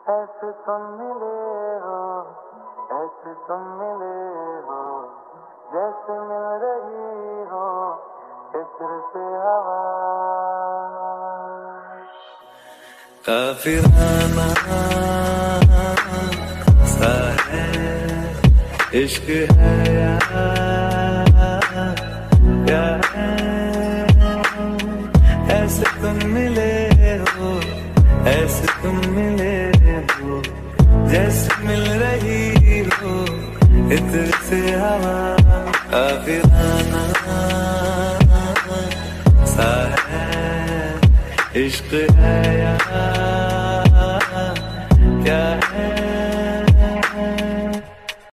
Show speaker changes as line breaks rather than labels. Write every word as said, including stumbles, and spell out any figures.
ऐसे तुम मिले हो, ऐसे तुम मिले हो, जैसे मिल रही हो इत्र से हवा। काफिराना सा है इश्क है या क्या है, ऐसे तुम मिले हो, ऐसे तुम मिले हो, जैसे मिल रही हो इत्र से हवा। काफिराना सा है इश्क है या क्या है।